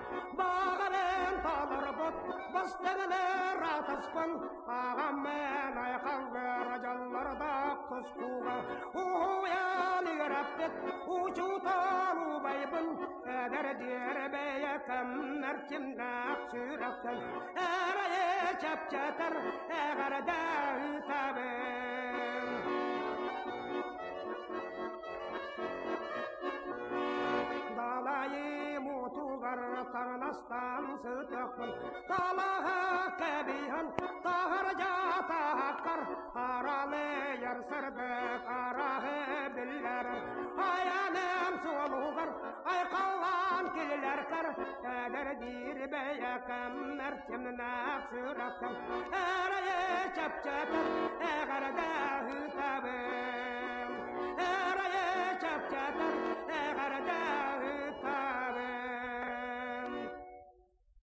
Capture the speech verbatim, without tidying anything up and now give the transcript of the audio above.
bağıren talır bot, bastığılar ataspan, ağam men aykallar ajallarda kuskuğa, uyan yarabbet, uçu talu baybın, eder dirbeye kammer kimnak süraktan, eraye çapçatar, eğerde ütabın. Dalayı mutugar tarnastan sıtıkın, dalaha kebihan, taharca tahakkar, haralı yarsırdı karahı biller, hayalim solugar, ay kallan killer kar, eder dirbeye kammer timnak sürakkan, eraye çapçatar, eğerde hüta